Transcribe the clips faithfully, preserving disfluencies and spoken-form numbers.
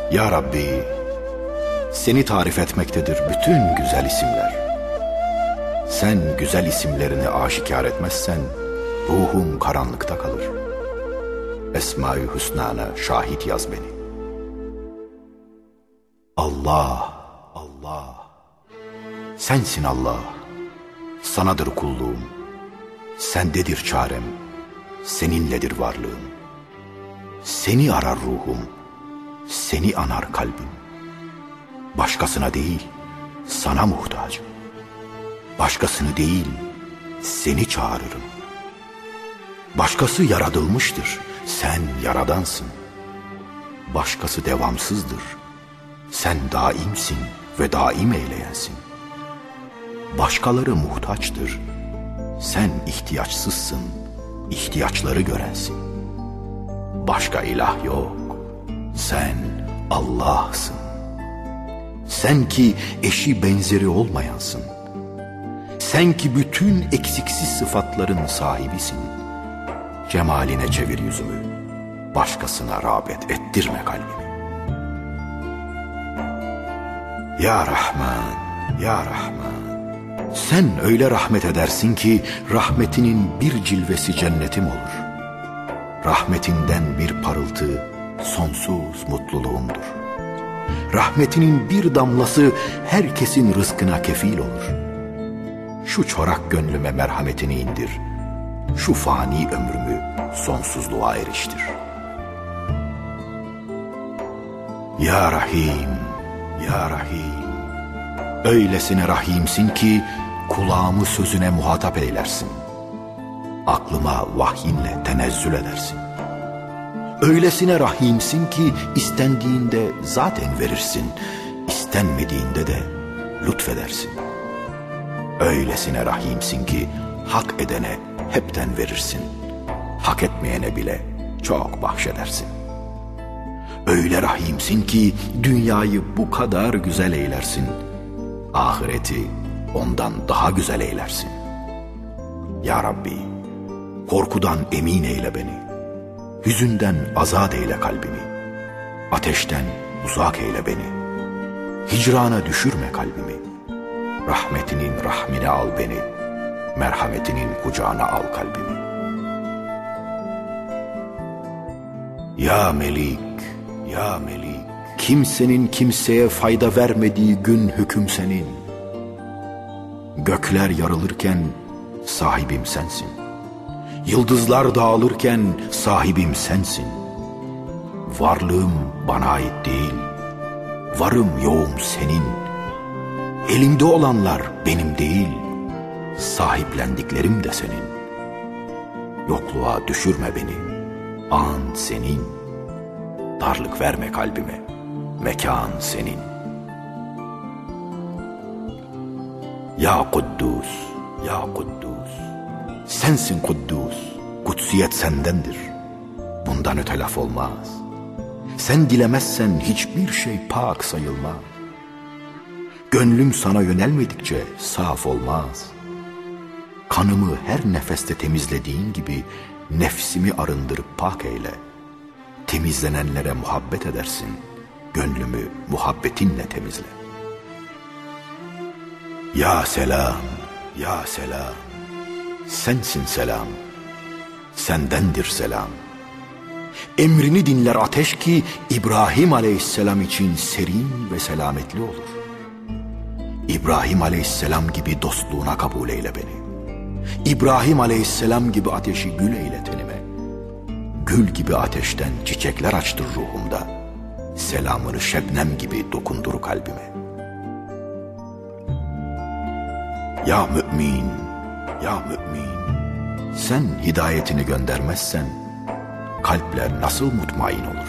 Ya Rabbi, seni tarif etmektedir bütün güzel isimler. Sen güzel isimlerini aşikar etmezsen ruhum karanlıkta kalır. Esma-i Hüsna'na şahit yaz beni. Allah, Allah, sensin Allah, sanadır kulluğum, sendedir çarem, seninledir varlığım. Seni arar ruhum, seni anar kalbim. Başkasına değil, sana muhtacım. Başkasını değil, seni çağırırım. Başkası yaratılmıştır, sen yaradansın. Başkası devamsızdır, sen daimsin ve daim eyleyensin. Başkaları muhtaçtır, sen ihtiyaçsızsın, ihtiyaçları görensin. Başka ilah yok, sen Allah'sın. Sen ki eşi benzeri olmayansın. Sen ki bütün eksiksiz sıfatların sahibisin. Cemaline çevir yüzümü, başkasına rağbet ettirme kalbimi. Ya Rahman, Ya Rahman, sen öyle rahmet edersin ki rahmetinin bir cilvesi cennetim olur. Rahmetinden bir parıltı sonsuz mutluluğumdur. Rahmetinin bir damlası herkesin rızkına kefil olur. Şu çorak gönlüme merhametini indir, şu fani ömrümü sonsuzluğa eriştir. Ya Rahim, Ya Rahim, öylesine rahimsin ki kulağımı sözüne muhatap eylersin. Aklıma vahyinle tenezzül edersin. Öylesine rahimsin ki istendiğinde zaten verirsin, istenmediğinde de lütfedersin. Öylesine rahimsin ki hak edene hepten verirsin, hak etmeyene bile çok bahşedersin. Öyle rahimsin ki dünyayı bu kadar güzel eylersin, ahireti ondan daha güzel eylersin. Ya Rabbi, korkudan emin eyle beni, hüzünden azat eyle kalbimi, ateşten uzak eyle beni, hicrana düşürme kalbimi, rahmetinin rahmine al beni, merhametinin kucağına al kalbimi. Ya Melik, Ya Melik, kimsenin kimseye fayda vermediği gün hüküm senin. Gökler yarılırken sahibim sensin. Yıldızlar dağılırken sahibim sensin. Varlığım bana ait değil, varım yoğum senin. Elimde olanlar benim değil, sahiplendiklerim de senin. Yokluğa düşürme beni, an senin. Darlık verme kalbime, mekan senin. Ya Kuddus, Ya Kuddus, sensin Kuddus, kutsiyet sendendir. Bundan öte laf olmaz. Sen dilemezsen hiçbir şey pak sayılmaz. Gönlüm sana yönelmedikçe saf olmaz. Kanımı her nefeste temizlediğin gibi nefsimi arındırıp pak eyle. Temizlenenlere muhabbet edersin, gönlümü muhabbetinle temizle. Ya selam, ya selam, sensin selam, sendendir selam. Emrini dinler ateş ki İbrahim aleyhisselam için serin ve selametli olur. İbrahim aleyhisselam gibi dostluğuna kabul eyle beni. İbrahim aleyhisselam gibi ateşi gül eyle tenime. Gül gibi ateşten çiçekler açtır ruhumda. Selamını şebnem gibi dokundur kalbime. Ya mümin, ya mümin, sen hidayetini göndermezsen kalpler nasıl mutmain olur?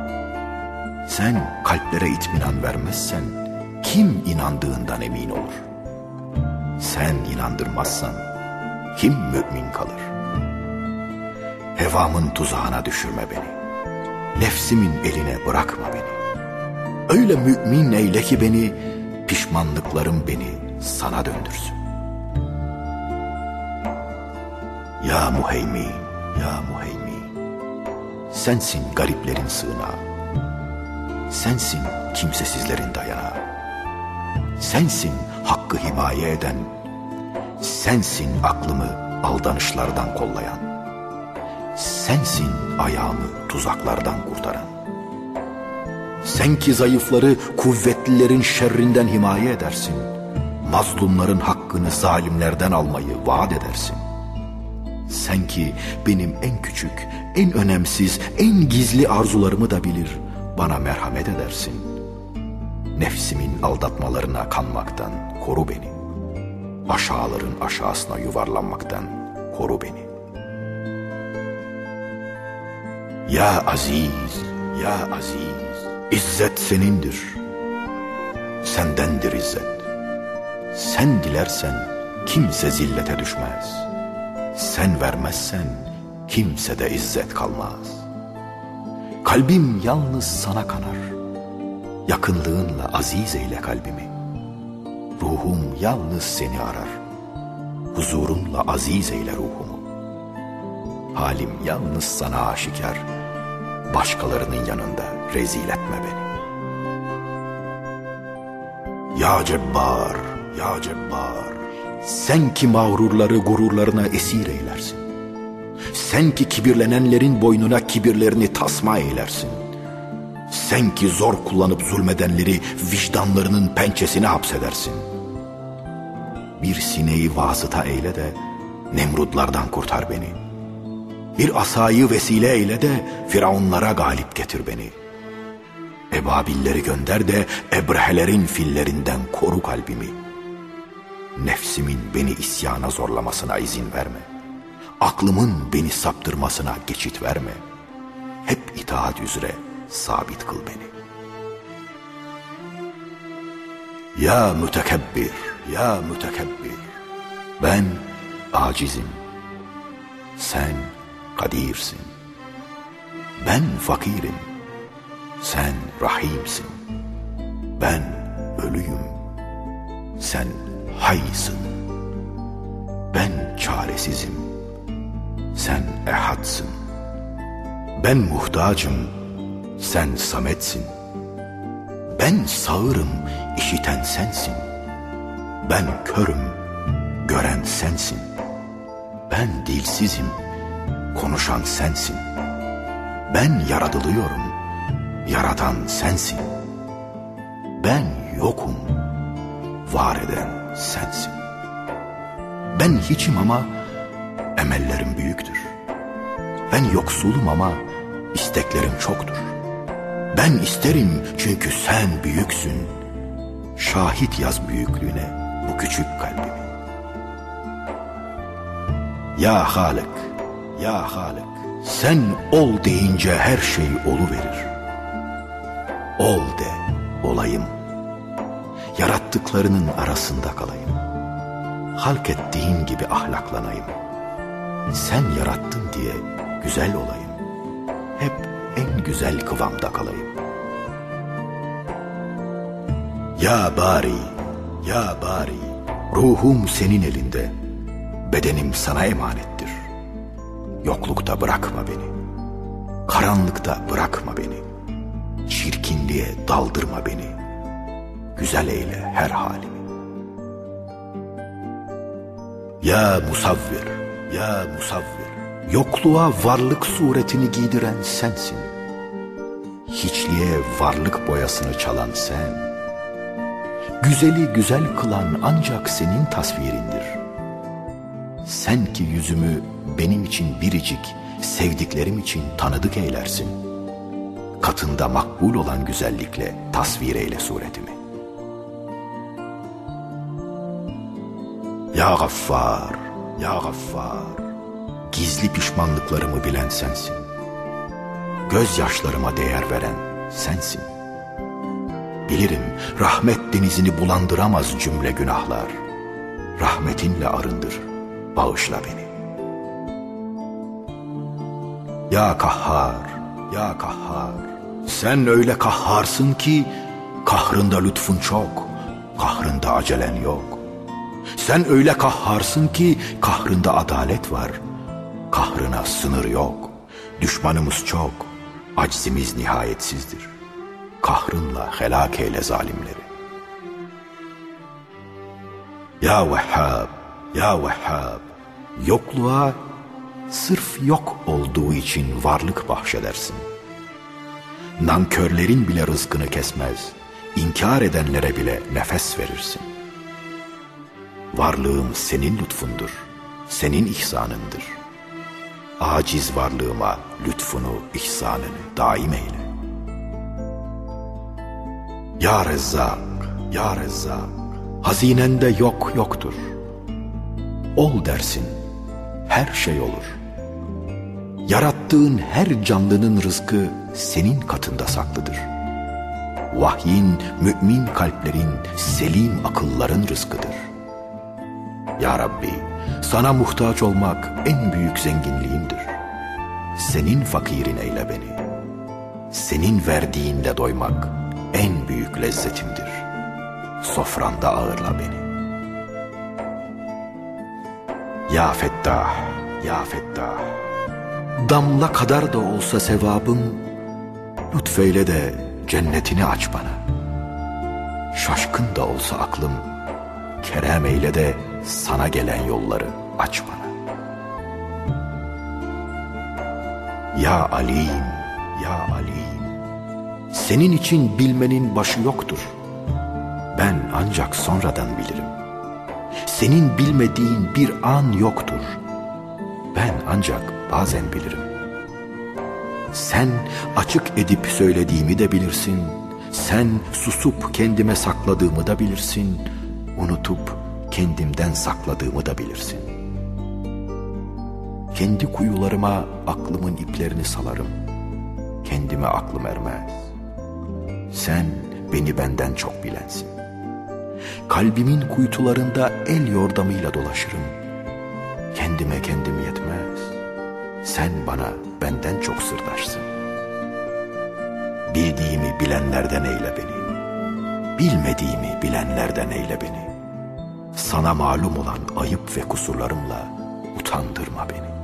Sen kalplere itminan vermezsen kim inandığından emin olur? Sen inandırmazsan kim mümin kalır? Hevamın tuzağına düşürme beni, nefsimin eline bırakma beni. Öyle mümin eyle ki beni, pişmanlıklarım beni sana döndürsün. Ya Muheymin, ya Muheymin, sensin gariplerin sığınağı. sensin kimsesizlerin dayanağı. Sensin hakkı himaye eden, sensin aklımı aldanışlardan kollayan, sensin ayağımı tuzaklardan kurtaran. Sen ki zayıfları kuvvetlilerin şerrinden himaye edersin, mazlumların hakkını zalimlerden almayı vaat edersin. Sen ki benim en küçük, en önemsiz, en gizli arzularımı da bilir, bana merhamet edersin. Nefsimin aldatmalarına kanmaktan koru beni. Aşağıların aşağısına yuvarlanmaktan koru beni. Ya Aziz, ya Aziz, İzzet senindir. Sendendir izzet. Sen dilersen kimse zillete düşmez. Sen vermezsen kimse de izzet kalmaz. Kalbim yalnız sana kanar. Yakınlığınla aziz eyle kalbimi. Ruhum yalnız seni arar. Huzurunla aziz eyle ruhumu. Halim yalnız sana aşikar. Başkalarının yanında rezil etme beni. Ya Cebbar, ya Cebbar, sen ki mağrurları gururlarına esir eylersin. Sen ki kibirlenenlerin boynuna kibirlerini tasma eylersin. Sen ki zor kullanıp zulmedenleri vicdanlarının pençesine hapsedersin. Bir sineği vasıta eyle de Nemrudlardan kurtar beni. Bir asayı vesile eyle de Firavunlara galip getir beni. Ebabilleri gönder de Ebrehelerin fillerinden koru kalbimi. Nefsimin beni isyana zorlamasına izin verme. Aklımın beni saptırmasına geçit verme. Hep itaat üzere sabit kıl beni. Ya mütekebbir, ya mütekebbir, ben acizim, sen kadirsin. Ben fakirim, sen rahimsin. Ben ölüyüm, sen haysın. Ben çaresizim, sen ehadsın. Ben muhtacım, sen sametsin. Ben sağırım, işiten sensin. Ben körüm, gören sensin. Ben dilsizim, konuşan sensin. Ben yaratılıyorum, yaratan sensin. Ben yokum, var eden sensin. Ben hiçim ama emellerim büyüktür. Ben yoksulum ama isteklerim çoktur. Ben isterim çünkü sen büyüksün. Şahit yaz büyüklüğüne bu küçük kalbimi. Ya Halık, ya Halık, sen ol deyince her şey oluverir. Ol de, olayım. Yarattıklarının arasında kalayım. Halk ettiğin gibi ahlaklanayım. Sen yarattın diye güzel olayım. Hep en güzel kıvamda kalayım. Ya Bari, ya Bari, ruhum senin elinde, bedenim sana emanettir. Yoklukta bırakma beni, karanlıkta bırakma beni, çirkinliğe daldırma beni, güzel eyle her halimi. Ya Musavvir, ya Musavvir, yokluğa varlık suretini giydiren sensin. Hiçliğe varlık boyasını çalan sen. Güzeli güzel kılan ancak senin tasvirindir. Sen ki yüzümü benim için biricik, sevdiklerim için tanıdık eylersin. Katında makbul olan güzellikle tasvir eyle suretimi. Ya Gaffar, ya Gaffar, gizli pişmanlıklarımı bilen sensin. Gözyaşlarıma değer veren sensin. Bilirim rahmet denizini bulandıramaz cümle günahlar. Rahmetinle arındır, bağışla beni. Ya Kahhar, ya Kahhar, sen öyle kahharsın ki kahrında lütfun çok, kahrında acelen yok. Sen öyle kahharsın ki kahrında adalet var, kahrına sınır yok. Düşmanımız çok, aczimiz nihayetsizdir. kahrınla helak eyle zalimleri. Ya Vehhab, Ya Vehhab, yokluğa sırf yok olduğu için varlık bahşedersin. Nankörlerin bile rızkını kesmez, inkar edenlere bile nefes verirsin. Varlığım senin lütfundur, senin ihsanındır. Aciz varlığıma lütfunu, ihsanını daim eyle. Ya Rezzak, Ya Rezzak, hazinende yok yoktur. Ol dersin, her şey olur. Yarattığın her canlının rızkı senin katında saklıdır. Vahyin, mümin kalplerin, selim akılların rızkıdır. Ya Rabbi, sana muhtaç olmak en büyük zenginliğimdir. Senin fakirin eyle beni. Senin verdiğinde doymak en büyük lezzetimdir. Sofranda ağırla beni. Ya Fettah, Ya Fettah, damla kadar da olsa sevabım, lütfeyle de cennetini aç bana. Şaşkın da olsa aklım, kerem eyle de sana gelen yolları aç bana. Ya Alim, Ya Alim, senin için bilmenin başı yoktur. Ben ancak sonradan bilirim. Senin bilmediğin bir an yoktur. Ben ancak bazen bilirim. Sen açık edip söylediğimi de bilirsin. Sen susup kendime sakladığımı da bilirsin. Unutup kendimden sakladığımı da bilirsin. Kendi kuyularıma aklımın iplerini salarım. Kendime aklım ermez. Sen beni benden çok bilensin. Kalbimin kuytularında el yordamıyla dolaşırım. Kendime kendim yetmez. Sen bana benden çok sırdaşsın. Bildiğimi bilenlerden eyle beni. Bilmediğimi bilenlerden eyle beni. Sana malum olan ayıp ve kusurlarımla utandırma beni.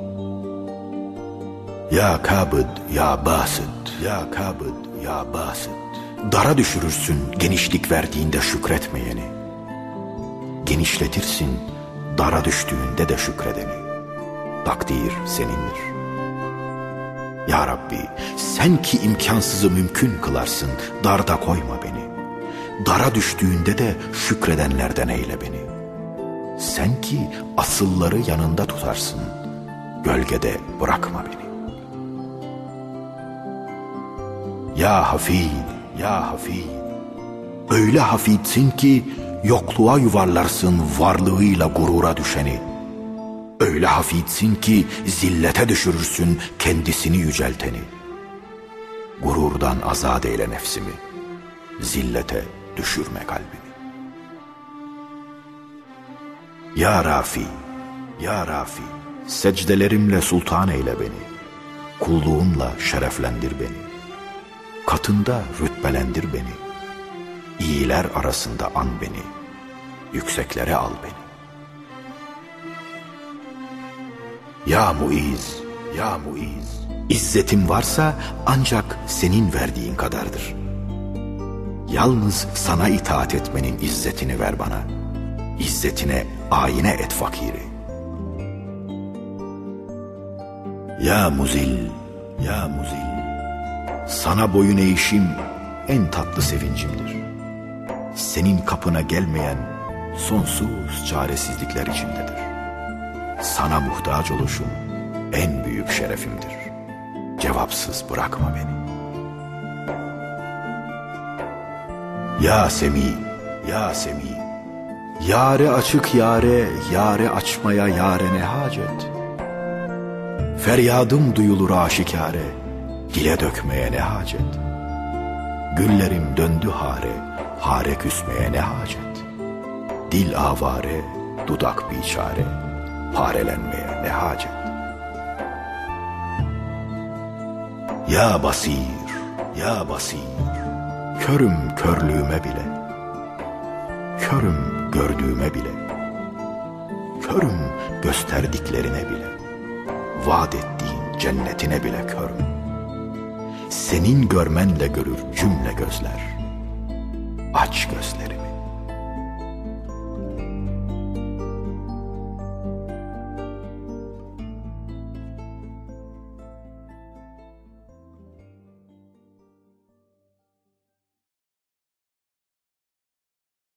Ya Kabid, Ya Basit, Ya Kabid, Ya Basit. Dara düşürürsün genişlik verdiğinde şükretmeyeni. Genişletirsin dara düştüğünde de şükredeni. Takdir senindir. Ya Rabbi, sen ki imkansızı mümkün kılarsın, darda koyma beni. Dara düştüğünde de şükredenlerden eyle beni. Sen ki asılları yanında tutarsın, gölgede bırakma beni. Ya Hafid, Ya Hafid, öyle hafidsin ki yokluğa yuvarlarsın varlığıyla gurura düşeni. Öyle hafidsin ki zillete düşürürsün kendisini yücelteni. Gururdan azat eyle nefsimi, zillete düşürme kalbimi. Ya Rafi, Ya Rafi, secdelerimle sultan eyle beni. Kulluğunla şereflendir beni. Katında rütbelendir beni. İyiler arasında an beni. Yükseklere al beni. Ya Muiz, Ya Muiz, İzzetim varsa ancak senin verdiğin kadardır. Yalnız sana itaat etmenin izzetini ver bana. İzzetine ayine et fakiri. Ya Muzil, Ya Muzil, sana boyun eğişim en tatlı sevincimdir. Senin kapına gelmeyen sonsuz çaresizlikler içindedir. Sana muhtaç oluşum en büyük şerefimdir. Cevapsız bırakma beni. Ya Semi, Ya Semi, yare açık yare, yare açmaya yare ne hacet? Feryadım duyulur aşikare, dile dökmeye ne hacet? Güllerim döndü hare, hare küsmeye ne hacet? Dil avare, dudak biçare, parelenmeye ne hacet? Ya Basir, Ya Basir, körüm körlüğüme bile, körüm gördüğüme bile, körüm gösterdiklerine bile, vaat ettiğin cennetine bile körüm. senin görmenle görür cümle gözler. Aç gözleri.